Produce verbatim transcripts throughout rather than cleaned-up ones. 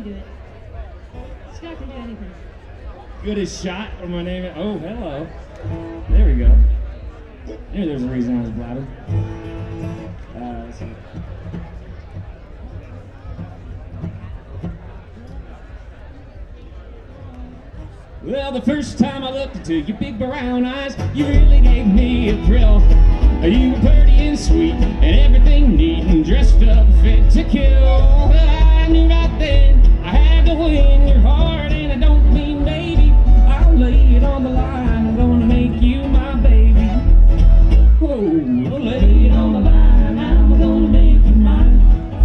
do it. Scott can do anything. Good as shot, or my name is, oh, hello. There we go. Maybe there's a reason I was blabbing. Uh, let's see. Well, the first time I looked into your big brown eyes, you really gave me a thrill. You were pretty and sweet, and everything neat and dressed up fit to kill. Well, I knew right then I had to win your heart, and I don't mean maybe. I'll lay it on the line, I'm gonna make you my baby. Whoa, I'll lay it on the line, I'm gonna make you mine.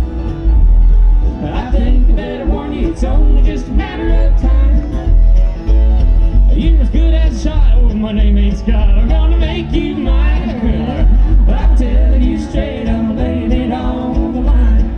I think I better warn you, it's only just a matter of time. You're as good as a shot, oh, my name ain't Scott, I'm gonna make you mine. I'm telling you straight, I'm laying it on the line.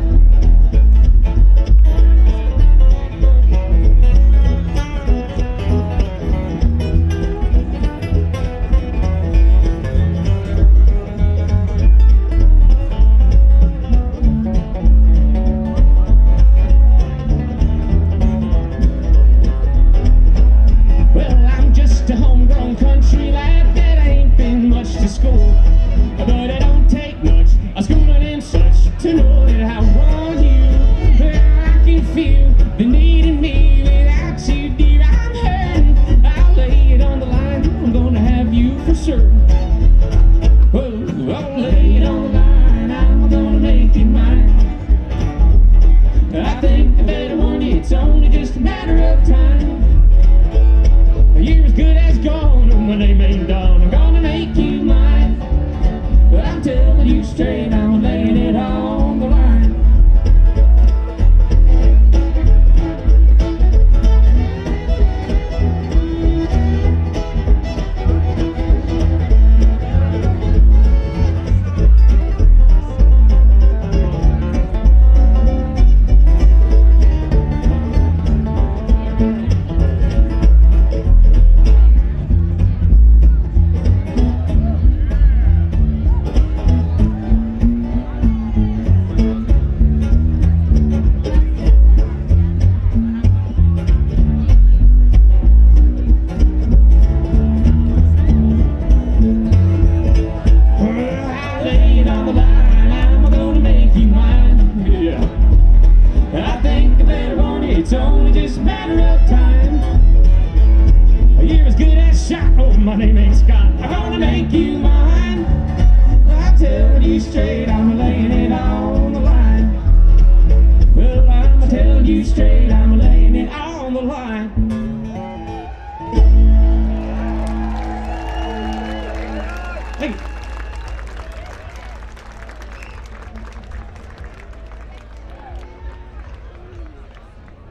Well, I'm just a homegrown country lad that ain't been much to school. But it don't take much, a schooling and such, to know that I want you. But I can feel the need in me. Without you, dear, I'm hurting. I'll lay it on the line, I'm gonna have you for certain. Whoa, I'll lay it on the line, I'm gonna make it mine. I think I better warn you, it's only just a matter of time. You're as good as gold, oh, my name ain't Don, I'm gonna make you mine. I'm telling you straight, I'm laying it on the line. It's only just a matter of time. You're as good as shot, oh, my name ain't Scott, I'm gonna make you mine. I'm telling you straight, I'm laying it on the line. Well, I'm telling you straight, I'm laying it on the line. Hey.